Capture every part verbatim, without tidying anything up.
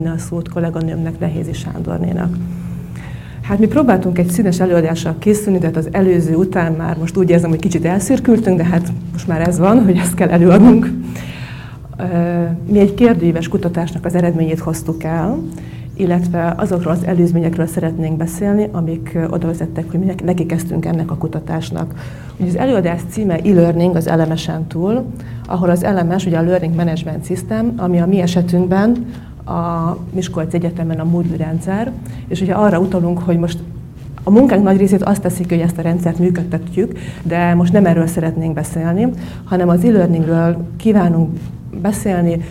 a szót kolléganőmnek, Nehézi Sándornénak. Hát mi próbáltunk egy színes előadással készülni, tehát az előző után már most úgy érzem, hogy kicsit elszürkültünk, de hát most már ez van, hogy ezt kell előadnunk. Mi egy kérdőíves kutatásnak az eredményét hoztuk el, illetve azokról az előzményekről szeretnénk beszélni, amik oda vezettek, hogy mi neki kezdtünk ennek a kutatásnak. Ugye az előadás címe e-learning az el em es-en túl, ahol az el em es ugye a Learning Management System, ami a mi esetünkben a Miskolci Egyetemen a Moodle rendszer, és ugye arra utalunk, hogy most a munkánk nagy részét azt teszik, hogy ezt a rendszert működtetjük, de most nem erről szeretnénk beszélni, hanem az e-learningről kívánunk beszélni,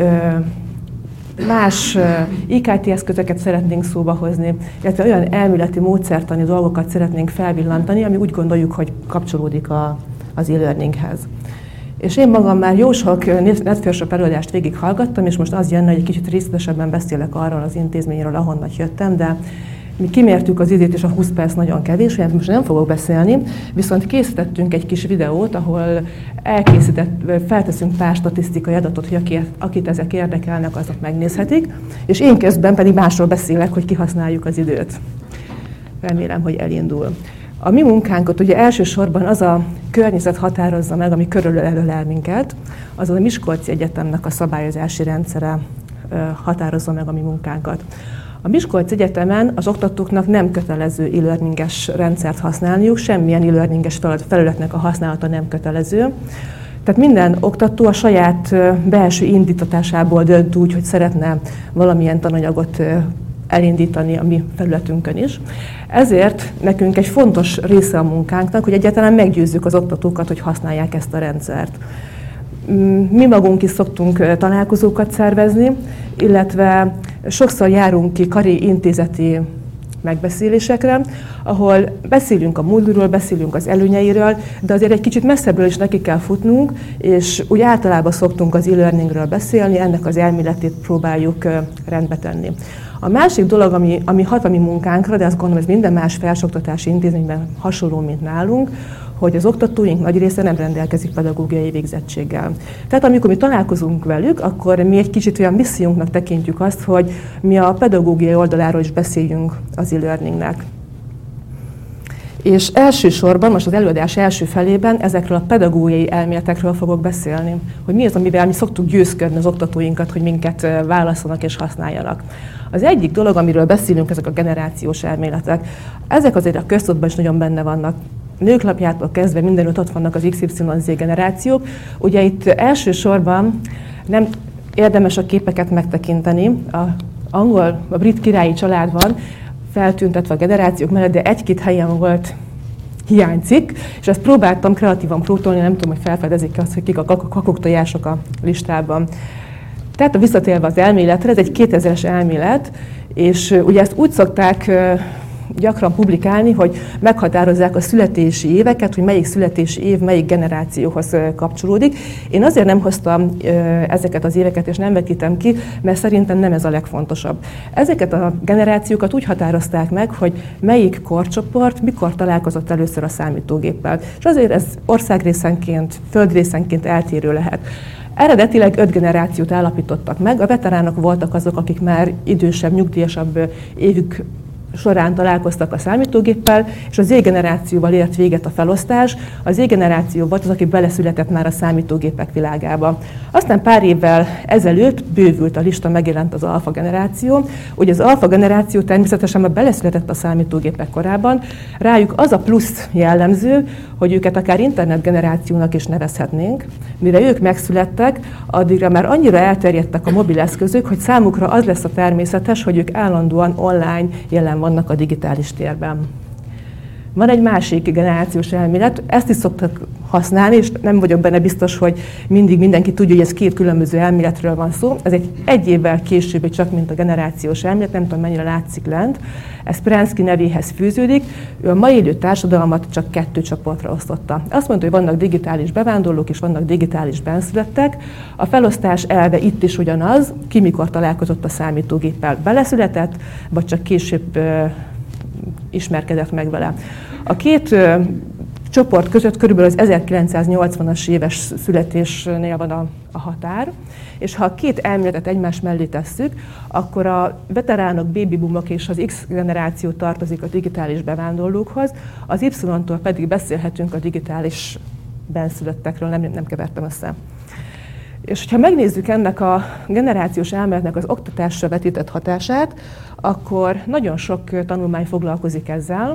más i ká té eszközöket szeretnénk szóba hozni, illetve olyan elméleti módszertani dolgokat szeretnénk felvillantani, ami úgy gondoljuk, hogy kapcsolódik a, az e-learninghez. És én magam már jó sok NetFirst előadást végighallgattam, és most az jönne, hogy egy kicsit részletesebben beszélek arról az intézményről, ahonnan jöttem, de mi kimértük az időt, és a húsz perc nagyon kevés, mert most nem fogok beszélni, viszont készítettünk egy kis videót, ahol elkészített, felteszünk pár statisztikai adatot, hogy akit, akit ezek érdekelnek, azok megnézhetik, és én közben pedig másról beszélek, hogy kihasználjuk az időt. Remélem, hogy elindul. A mi munkánkat ugye elsősorban az a környezet határozza meg, ami körülölel el minket, az a Miskolci Egyetemnek a szabályozási rendszere határozza meg a mi munkánkat. A Miskolci Egyetemen az oktatóknak nem kötelező e-learninges rendszert használniuk, semmilyen e-learninges felületnek a használata nem kötelező. Tehát minden oktató a saját belső indítatásából dönt úgy, hogy szeretne valamilyen tananyagot elindítani a mi felületünkön is. Ezért nekünk egy fontos része a munkánknak, hogy egyáltalán meggyőzzük az oktatókat, hogy használják ezt a rendszert. Mi magunk is szoktunk találkozókat szervezni, illetve sokszor járunk ki kari intézeti megbeszélésekre, ahol beszélünk a Moodle-ről, beszélünk az előnyeiről, de azért egy kicsit messzebbről is neki kell futnunk, és úgy általában szoktunk az e-learningről beszélni, ennek az elméletét próbáljuk rendbe tenni. A másik dolog, ami, ami hat a mi munkánkra, de azt gondolom, ez minden más felsőoktatási intézményben hasonló, mint nálunk, hogy az oktatóink nagy része nem rendelkezik pedagógiai végzettséggel. Tehát amikor mi találkozunk velük, akkor mi egy kicsit olyan missziunknak tekintjük azt, hogy mi a pedagógiai oldaláról is beszéljünk az e-learningnek. És elsősorban, most az előadás első felében ezekről a pedagógiai elméletekről fogok beszélni, hogy mi az, amivel mi szoktuk győzködni az oktatóinkat, hogy minket válasszanak és használjanak. Az egyik dolog, amiről beszélünk, ezek a generációs elméletek. Ezek azért a köztudatban is nagyon benne vannak. Nőklapjától kezdve mindenütt ott vannak az iksz ipszilon zé generációk. Ugye itt elsősorban nem érdemes a képeket megtekinteni. A angol, a brit királyi család van feltüntetve a generációk mellett, de egy-két helyen volt hiányzik, és ezt próbáltam kreatívan prótolni, nem tudom, hogy felfedezik azt, hogy kik a kakuktojások a listában. Tehát a visszatérve az elméletre, ez egy kétezres elmélet, és ugye ezt úgy szokták gyakran publikálni, hogy meghatározzák a születési éveket, hogy melyik születési év melyik generációhoz kapcsolódik. Én azért nem hoztam ezeket az éveket, és nem vetítem ki, mert szerintem nem ez a legfontosabb. Ezeket a generációkat úgy határozták meg, hogy melyik korcsoport mikor találkozott először a számítógéppel. És azért ez országrészenként, földrészenként eltérő lehet. Eredetileg öt generációt állapítottak meg, a veteránok voltak azok, akik már idősebb, nyugdíjasabb évük során találkoztak a számítógéppel, és az Z-generációval ért véget a felosztás. Az Z-generáció volt az, aki beleszületett már a számítógépek világába. Aztán pár évvel ezelőtt bővült a lista, megjelent az alfa generáció. Ugye az alfa generáció természetesen már beleszületett a számítógépek korában. Rájuk az a plusz jellemző, hogy őket akár internetgenerációnak is nevezhetnénk. Mire ők megszülettek, addigra már annyira elterjedtek a mobileszközök, hogy számukra az lesz a természetes, hogy ők állandóan online jelen vannak a digitális térben. Van egy másik generációs elmélet, ezt is szoktak használni, és nem vagyok benne biztos, hogy mindig mindenki tudja, hogy ez két különböző elméletről van szó. Ez egy egy évvel később, csak mint a generációs elmélet, nem tudom mennyire látszik lent. Ez Prensky nevéhez fűződik. Ő a mai élő társadalmat csak kettő csoportra osztotta. Azt mondta, hogy vannak digitális bevándorlók, és vannak digitális benszülöttek. A felosztás elve itt is ugyanaz, ki mikor találkozott a számítógéppel, beleszületett, vagy csak később ismerkedett meg vele. A két csoport között körülbelül az ezerkilencszáznyolcvanas éves születésnél van a, a határ, és ha a két elméletet egymás mellé tesszük, akkor a veteránok, baby boomok és az X generáció tartozik a digitális bevándorlókhoz, az Y-tól pedig beszélhetünk a digitális benszülöttekről, nem, nem kevertem össze. És ha megnézzük ennek a generációs elméletnek az oktatásra vetített hatását, akkor nagyon sok tanulmány foglalkozik ezzel.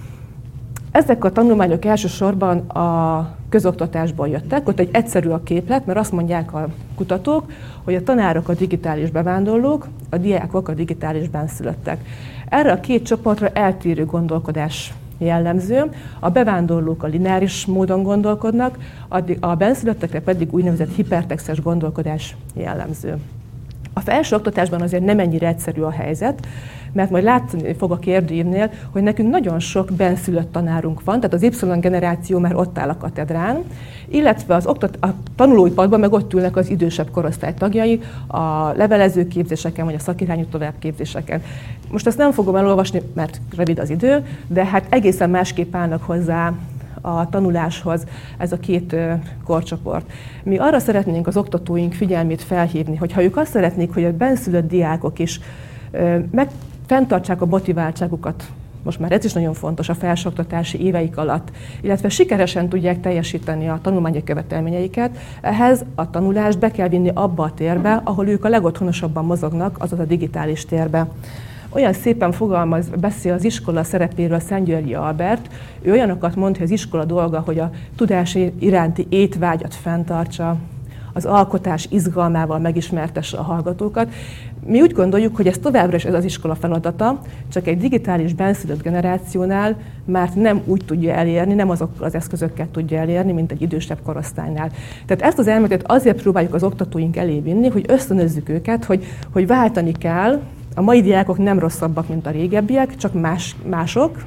Ezek a tanulmányok elsősorban a közoktatásból jöttek, ott egy egyszerű a képlet, mert azt mondják a kutatók, hogy a tanárok a digitális bevándorlók, a diákok a digitális benszülöttek. Erre a két csoportra eltérő gondolkodás jellemző, a bevándorlók a lineáris módon gondolkodnak, a benszülöttekre pedig úgynevezett hipertextes gondolkodás jellemző. A felsőoktatásban azért nem ennyire egyszerű a helyzet, mert majd látni fog a kérdőívnél, hogy nekünk nagyon sok benszülött tanárunk van, tehát az Y generáció már ott áll a katedrán, illetve az oktat- a tanulóipadban meg ott ülnek az idősebb korosztály tagjai a levelező képzéseken, vagy a szakirányú továbbképzéseken. Most ezt nem fogom elolvasni, mert rövid az idő, de hát egészen másképp állnak hozzá a tanuláshoz ez a két korcsoport. Mi arra szeretnénk az oktatóink figyelmét felhívni, hogy ha ők azt szeretnék, hogy a benszülött diákok is meg fenntartsák a motiváltságukat, most már ez is nagyon fontos a felsőoktatási éveik alatt, illetve sikeresen tudják teljesíteni a tanulmányi követelményeiket, ehhez a tanulást be kell vinni abba a térbe, ahol ők a legotthonosabban mozognak, azaz a digitális térbe. Olyan szépen fogalmaz, beszél az iskola szerepéről Szentgyörgyi Albert, ő olyanokat mond, hogy az iskola dolga, hogy a tudás iránti étvágyat fenntartsa, az alkotás izgalmával megismertesse a hallgatókat. Mi úgy gondoljuk, hogy ez továbbra is ez az iskola feladata, csak egy digitális benszülött generációnál már nem úgy tudja elérni, nem azokkal az eszközökkel tudja elérni, mint egy idősebb korosztálynál. Tehát ezt az elméletet azért próbáljuk az oktatóink elé vinni, hogy ösztönözzük őket, hogy, hogy váltani kell. A mai diákok nem rosszabbak, mint a régebbiek, csak más, mások.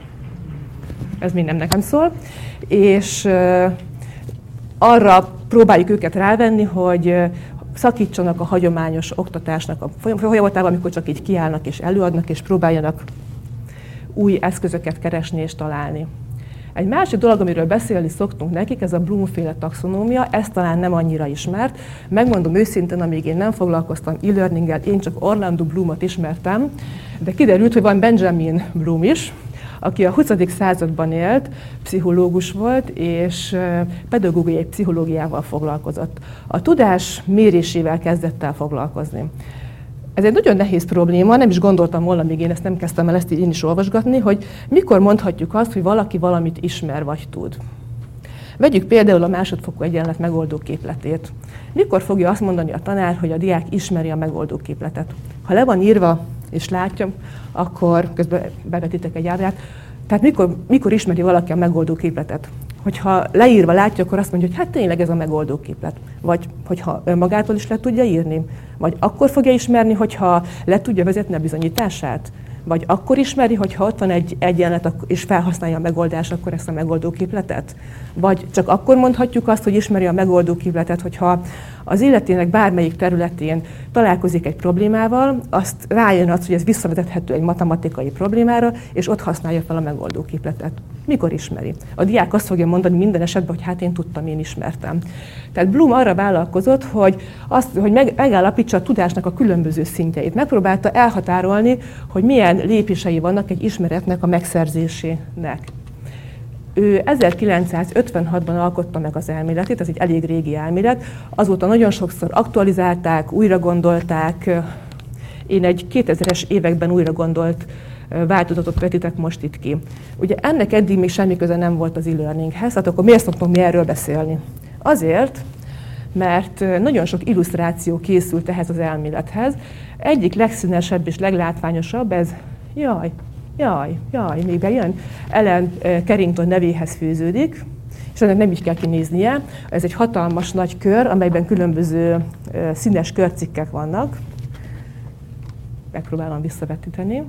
Ez még nem nekem szól. És uh, arra próbáljuk őket rávenni, hogy uh, szakítsanak a hagyományos oktatásnak a folyamatában, amikor csak így kiállnak és előadnak, és próbáljanak új eszközöket keresni és találni. Egy másik dolog, amiről beszélni szoktunk nekik, ez a Bloom-féle taxonómia, ez talán nem annyira ismert. Megmondom őszintén, amíg én nem foglalkoztam e-learninggel, én csak Orlando Bloomot ismertem, de kiderült, hogy van Benjamin Bloom is, aki a huszadik században élt, pszichológus volt, és pedagógiai pszichológiával foglalkozott. A tudás mérésével kezdett el foglalkozni. Ez egy nagyon nehéz probléma, nem is gondoltam volna, míg én ezt nem kezdtem el ezt így én is olvasgatni, hogy mikor mondhatjuk azt, hogy valaki valamit ismer vagy tud. Vegyük például a másodfokú egyenlet megoldó képletét. Mikor fogja azt mondani a tanár, hogy a diák ismeri a megoldó képletet? Ha le van írva és látja, akkor közben bevetitek egy ábrát. Tehát mikor, mikor ismeri valaki a megoldó képletet? Hogyha leírva látja, akkor azt mondja, hogy hát tényleg ez a megoldó képlet. Vagy hogyha önmagától is le tudja írni. Vagy akkor fogja ismerni, hogyha le tudja vezetni a bizonyítását. Vagy akkor ismeri, hogyha ott van egy egyenlet, és felhasználja a megoldás, akkor ezt a megoldó képletet. Vagy csak akkor mondhatjuk azt, hogy ismeri a megoldó képletet, hogyha az életének bármelyik területén találkozik egy problémával, azt rájön az, hogy ez visszavezethető egy matematikai problémára, és ott használja fel a megoldó képletet. Mikor ismeri? A diák azt fogja mondani minden esetben, hogy hát én tudtam, én ismertem. Tehát Bloom arra vállalkozott, hogy, azt, hogy meg, megállapítsa a tudásnak a különböző szintjeit. Megpróbálta elhatárolni, hogy milyen lépései vannak egy ismeretnek a megszerzésének. Ő ezerkilencszázötvenhatban alkotta meg az elméletét, ez egy elég régi elmélet, azóta nagyon sokszor aktualizálták, újra gondolták. Én egy kétezres években újra gondolt változatot vetítek most itt ki. Ugye ennek eddig még semmi köze nem volt az e-learninghez, hát akkor miért szoktunk mi erről beszélni? Azért, mert nagyon sok illusztráció készült ehhez az elmélethez. Egyik legszínesebb és leglátványosabb, ez jaj, jaj, jaj, még bejön, Ellen Carrington nevéhez fűződik, és ennek nem így kell kinéznie. Ez egy hatalmas nagy kör, amelyben különböző színes körcikkek vannak. Megpróbálom visszavetíteni.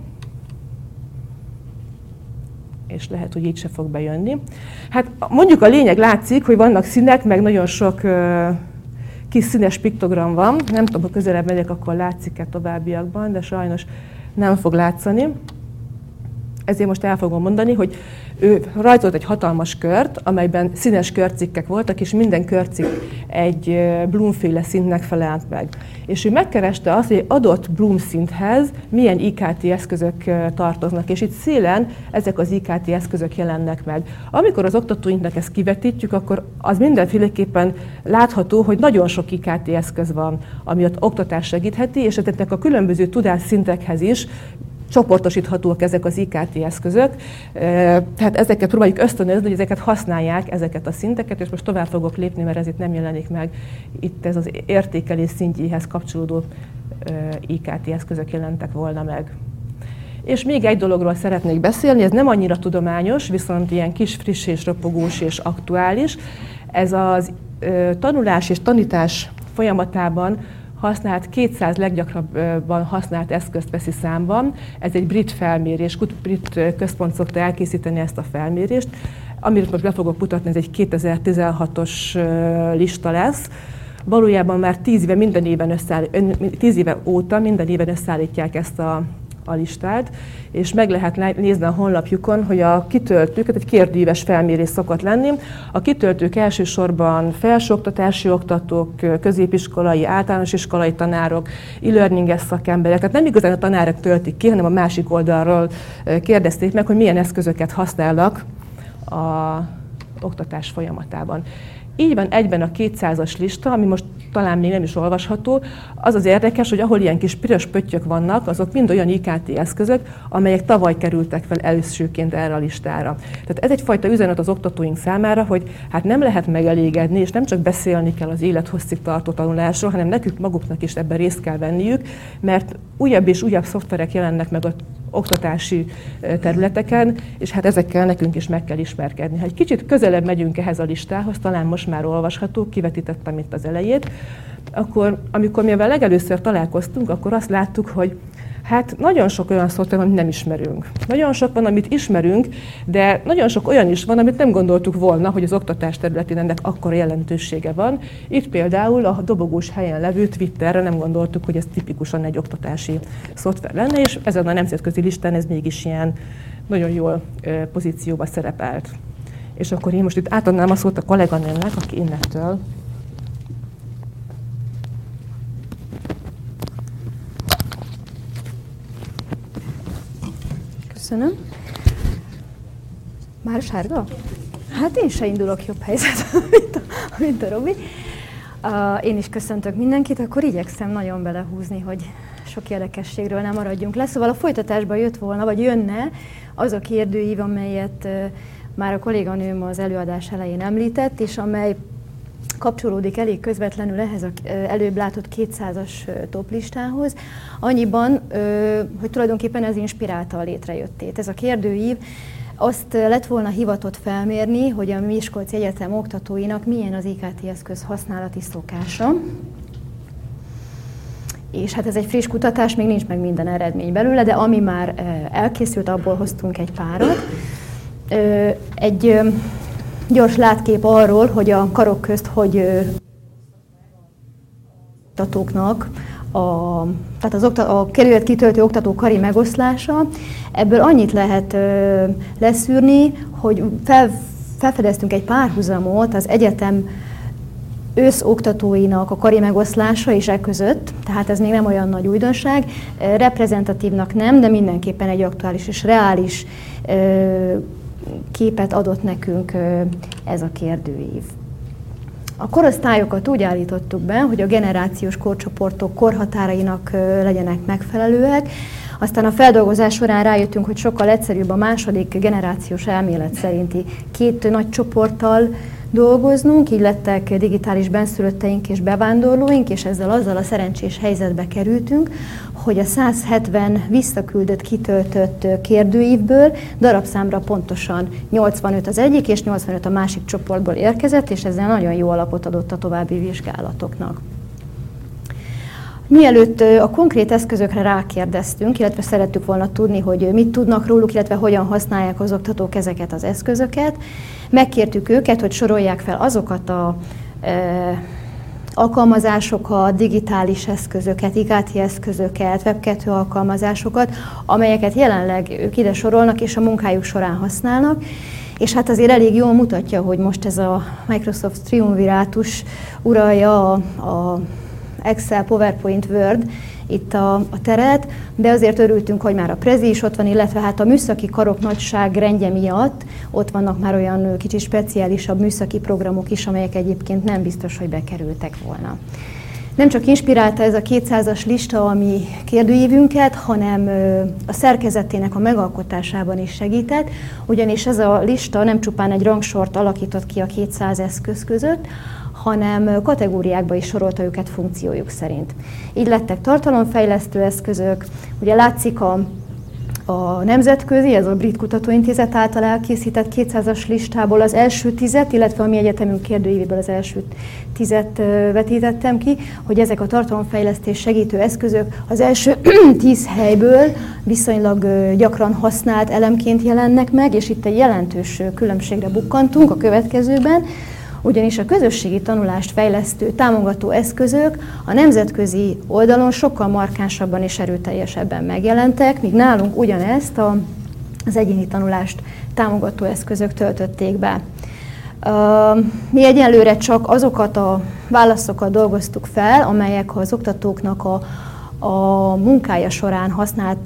És lehet, hogy így se fog bejönni. Hát mondjuk a lényeg látszik, hogy vannak színek, meg nagyon sok uh, kis színes piktogram van. Nem tudom, ha közelebb megyek, akkor látszik-e továbbiakban, de sajnos nem fog látszani. ezért most el fogom mondani, hogy ő rajzolt egy hatalmas kört, amelyben színes körcikkek voltak, és minden körcikk egy Bloom-féle szintnek felelt meg. És ő megkereste azt, hogy egy adott Bloom szinthez milyen I K T eszközök tartoznak, és itt szélen ezek az I K T eszközök jelennek meg. Amikor az oktatóinknak ezt kivetítjük, akkor az mindenféleképpen látható, hogy nagyon sok I K T eszköz van, ami az oktatást segítheti, és ezeknek a különböző tudásszintekhez is csoportosíthatóak ezek az I K T eszközök, tehát ezeket próbáljuk ösztönözni, hogy ezeket használják, ezeket a szinteket, és most tovább fogok lépni, mert ez itt nem jelenik meg. Itt ez az értékelés szintjéhez kapcsolódó I K T eszközök jelentek volna meg. És még egy dologról szeretnék beszélni, ez nem annyira tudományos, viszont ilyen kis, friss és ropogós és aktuális. Ez az tanulás és tanítás folyamatában használt kétszáz leggyakrabban használt eszközt veszi számban. Ez egy brit felmérés, brit központ szokta elkészíteni ezt a felmérést. Amit most be fogok mutatni, ez egy kétezer-tizenhatos lista lesz. Valójában már tíz éve, minden éven összeáll, tíz éve óta minden éven összeállítják ezt a a listát, és meg lehet nézni a honlapjukon, hogy a kitöltők, egy kérdőíves felmérés szokott lenni. A kitöltők elsősorban felsőoktatási oktatók, középiskolai, általános iskolai tanárok, e-learninges szakemberek, tehát nem igazán a tanárok töltik ki, hanem a másik oldalról kérdezték meg, hogy milyen eszközöket használnak a oktatás folyamatában. Így van egyben a kétszázas lista, ami most talán még nem is olvasható. Az az érdekes, hogy ahol ilyen kis piros pöttyök vannak, azok mind olyan I K T eszközök, amelyek tavaly kerültek fel elsőként erre a listára. Tehát ez egyfajta üzenet az oktatóink számára, hogy hát nem lehet megelégedni, és nem csak beszélni kell az élethosszig tartó tanulásról, hanem nekünk maguknak is ebben részt kell venniük, mert újabb és újabb szoftverek jelennek meg az oktatási területeken, és hát ezekkel nekünk is meg kell ismerkedni. Ha egy kicsit közelebb megyünk ehhez a listához, talán most már olvasható, kivetítettem itt az elejét, akkor amikor mi a legelőször találkoztunk, akkor azt láttuk, hogy hát nagyon sok olyan szoftver van, amit nem ismerünk. Nagyon sok van, amit ismerünk, de nagyon sok olyan is van, amit nem gondoltuk volna, hogy az oktatás területén ennek akkora jelentősége van. Itt például a dobogós helyen levő Twitterre nem gondoltuk, hogy ez tipikusan egy oktatási szoftver lenne, és ezen a nemzetközi listán ez mégis ilyen nagyon jól pozícióba szerepelt. És akkor én most itt átadnám a szót a kolléganőmnek, aki innentől. Köszönöm. Már sárga? Hát én se indulok jobb helyzetben, mint a, mint a Robi. Uh, én is köszöntök mindenkit, akkor igyekszem nagyon belehúzni, hogy sok érdekességről nem maradjunk le. Szóval a folytatásban jött volna, vagy jönne az a kérdőív, amelyet uh, már a kolléganőm az előadás elején említett, és amely kapcsolódik elég közvetlenül ehhez az előbb látott kétszázas toplistához, annyiban, hogy tulajdonképpen ez inspirálta a létrejöttét. Ez a kérdőív azt lett volna hivatott felmérni, hogy a Miskolci Egyetem oktatóinak milyen az I K T eszköz használati szokása. És hát ez egy friss kutatás, még nincs meg minden eredmény belőle, de ami már elkészült, abból hoztunk egy párat. Egy gyors látkép arról, hogy a karok közt, hogy oktatóknak, a, tehát az okta, a kerület kitöltő oktató kari megoszlása, ebből annyit lehet ö, leszűrni, hogy fel, felfedeztünk egy párhuzamot az egyetem őszoktatóinak a kari megoszlása és e között, tehát ez még nem olyan nagy újdonság, reprezentatívnak nem, de mindenképpen egy aktuális és reális ö, képet adott nekünk ez a kérdőív. A korosztályokat úgy állítottuk be, hogy a generációs korcsoportok korhatárainak legyenek megfelelőek. Aztán a feldolgozás során rájöttünk, hogy sokkal egyszerűbb a második generációs elmélet szerinti két nagy csoporttal dolgoznunk, így lettek digitális benszülötteink és bevándorlóink, és ezzel azzal a szerencsés helyzetbe kerültünk, hogy a száz hetven visszaküldött, kitöltött kérdőívből darabszámra pontosan nyolcvanöt az egyik és nyolcvanöt a másik csoportból érkezett, és ezzel nagyon jó alapot adott a további vizsgálatoknak. Mielőtt a konkrét eszközökre rákérdeztünk, illetve szerettük volna tudni, hogy mit tudnak róluk, illetve hogyan használják az oktatók ezeket az eszközöket, megkértük őket, hogy sorolják fel azokat a e, alkalmazásokat, digitális eszközöket, i ká té eszközöket, web kettő alkalmazásokat, amelyeket jelenleg ők ide sorolnak és a munkájuk során használnak. És hát azért elég jól mutatja, hogy most ez a Microsoft triumvirátus uralja a, a Excel, PowerPoint, Word itt a, a teret, de azért örültünk, hogy már a Prezi is ott van, illetve hát a műszaki karok nagyságrendje miatt ott vannak már olyan kicsit speciálisabb műszaki programok is, amelyek egyébként nem biztos, hogy bekerültek volna. Nem csak inspirálta ez a kétszázas lista a mi kérdőívünket, hanem a szerkezetének a megalkotásában is segített, ugyanis ez a lista nem csupán egy rangsort alakított ki a kétszáz eszköz között, hanem kategóriákba is sorolta őket funkciójuk szerint. Így lettek tartalomfejlesztő eszközök, ugye látszik a, a nemzetközi, ez a Brit Kutatóintézet által elkészített kétszázas listából az első tizet, illetve a mi egyetemünk kérdőívéből az első tizet vetítettem ki, hogy ezek a tartalomfejlesztés segítő eszközök az első tíz helyből viszonylag gyakran használt elemként jelennek meg, és itt egy jelentős különbségre bukkantunk a következőben, ugyanis a közösségi tanulást fejlesztő, támogató eszközök a nemzetközi oldalon sokkal markánsabban és erőteljesebben megjelentek, míg nálunk ugyanezt a, az egyéni tanulást támogató eszközök töltötték be. Mi egyelőre csak azokat a válaszokat dolgoztuk fel, amelyek az oktatóknak a a munkája során használt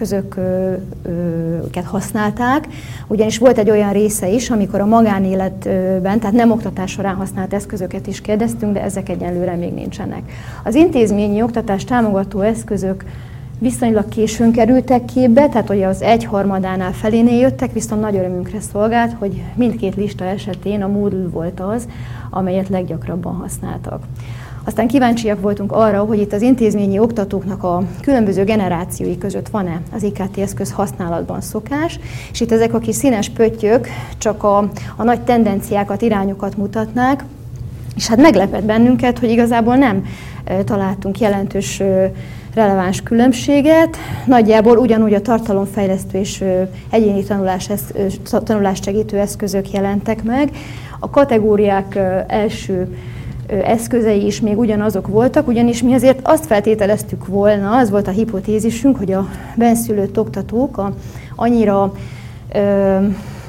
eszközöket használták, ugyanis volt egy olyan része is, amikor a magánéletben, tehát nem oktatás során használt eszközöket is kérdeztünk, de ezek egyelőre még nincsenek. Az intézményi oktatás támogató eszközök viszonylag későn kerültek képbe, tehát hogy az egyharmadánál felénél jöttek, viszont nagy örömünkre szolgált, hogy mindkét lista esetén a Moodle volt az, amelyet leggyakrabban használtak. Aztán kíváncsiak voltunk arra, hogy itt az intézményi oktatóknak a különböző generációi között van-e az i ká té eszköz használatban szokás, és itt ezek a kis színes pöttyök csak a, a nagy tendenciákat, irányokat mutatnák, és hát meglepett bennünket, hogy igazából nem e, találtunk jelentős e, releváns különbséget. Nagyjából ugyanúgy a tartalomfejlesztő és e, egyéni tanulás, esz, e, tanulást segítő eszközök jelentek meg. A kategóriák e, első eszközei is még ugyanazok voltak, ugyanis mi azért azt feltételeztük volna, az volt a hipotézisünk, hogy a bennszülött oktatók a, annyira, ö,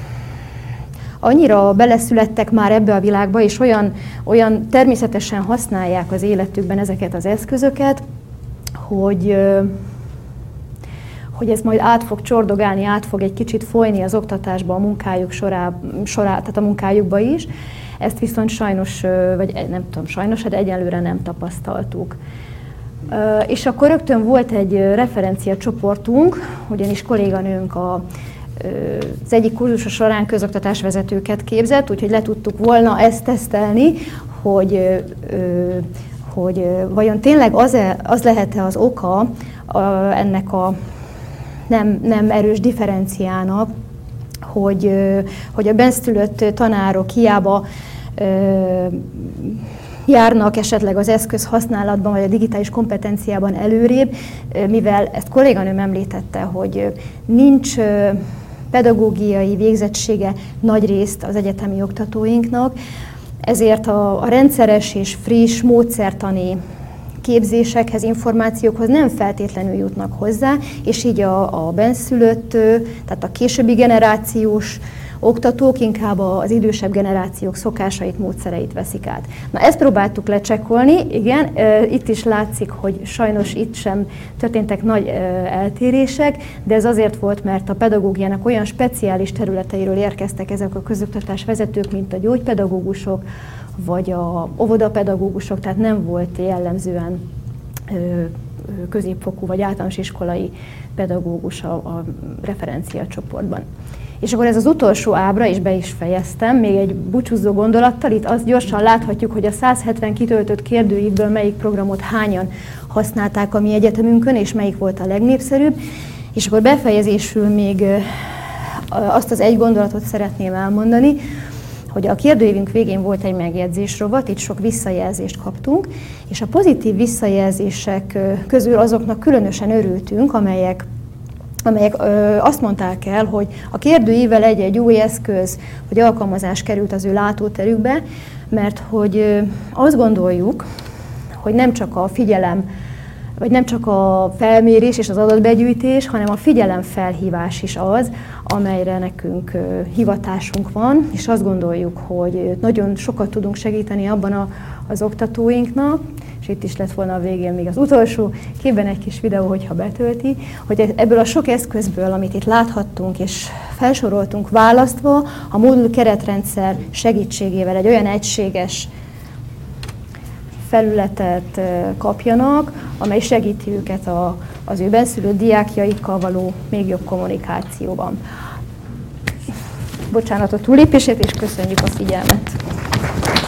annyira beleszülettek már ebbe a világba, és olyan, olyan természetesen használják az életükben ezeket az eszközöket, hogy, ö, hogy ez majd át fog csordogálni, át fog egy kicsit folyni az oktatásba, a munkájuk sorá, sorá tehát a munkájukba is. Ezt viszont sajnos, vagy nem tudom, sajnos, de egyelőre nem tapasztaltuk. És akkor rögtön volt egy referenciacsoportunk, ugyanis kolléganőnk a, az egyik kurzusa során közoktatásvezetőket képzett, úgyhogy le tudtuk volna ezt tesztelni, hogy, hogy vajon tényleg az-e, az lehet-e az oka ennek a nem, nem erős differenciának, hogy, hogy a bennszülött tanárok hiába járnak esetleg az eszköz használatban, vagy a digitális kompetenciában előrébb, mivel ezt kolléganőm említette, hogy nincs pedagógiai végzettsége nagyrészt az egyetemi oktatóinknak, ezért a, a rendszeres és friss módszertani képzésekhez, információkhoz nem feltétlenül jutnak hozzá, és így a, a bennszülött, tehát a későbbi generációs oktatók inkább az idősebb generációk szokásait, módszereit veszik át. Na, ezt próbáltuk lecsekkolni, igen, itt is látszik, hogy sajnos itt sem történtek nagy eltérések, de ez azért volt, mert a pedagógiának olyan speciális területeiről érkeztek ezek a közoktatás vezetők, mint a gyógypedagógusok, vagy a óvodapedagógusok, tehát nem volt jellemzően középfokú vagy általános iskolai pedagógus a, a referenciacsoportban. És akkor ez az utolsó ábra, és be is fejeztem, még egy búcsúzó gondolattal, itt azt gyorsan láthatjuk, hogy a száz hetven kitöltött kérdőívből melyik programot hányan használták a mi egyetemünkön, és melyik volt a legnépszerűbb. És akkor befejezésül még azt az egy gondolatot szeretném elmondani, hogy a kérdőívünk végén volt egy megjegyzésrovat, itt sok visszajelzést kaptunk, és a pozitív visszajelzések közül azoknak különösen örültünk, amelyek, amelyek ö, azt mondták el, hogy a kérdőívvel egy-egy új eszköz vagy alkalmazás került az ő látóterükbe, mert hogy ö, azt gondoljuk, hogy nem csak a figyelem, vagy nem csak a felmérés és az adatbegyűjtés, hanem a figyelemfelhívás is az, amelyre nekünk hivatásunk van, és azt gondoljuk, hogy nagyon sokat tudunk segíteni abban a, az oktatóinknak, és itt is lett volna a végén még az utolsó képben egy kis videó, hogyha betölti, hogy ebből a sok eszközből, amit itt láthattunk és felsoroltunk választva, a Moodle keretrendszer segítségével egy olyan egységes felületet kapjanak, amely segíti őket a, az ő benszülött diákjaikkal való még jobb kommunikációban. Bocsánat a túllépését, és köszönjük a figyelmet!